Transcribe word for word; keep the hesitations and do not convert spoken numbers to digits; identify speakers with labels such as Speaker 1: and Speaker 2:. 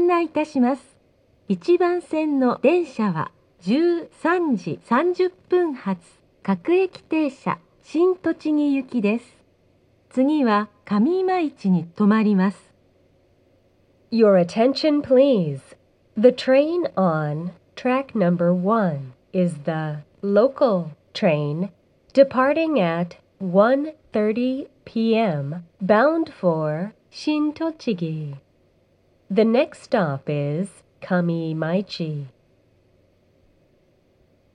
Speaker 1: 案内いたします。いちばん線の電車はじゅうさんじさんじゅっぷん発各駅停車新栃木行きです。次は上今市に停まります。
Speaker 2: Your attention, please. The train on track number one is the local train departing at one thirty p m bound for Shintochigi. The next stop is Kamiimaichi.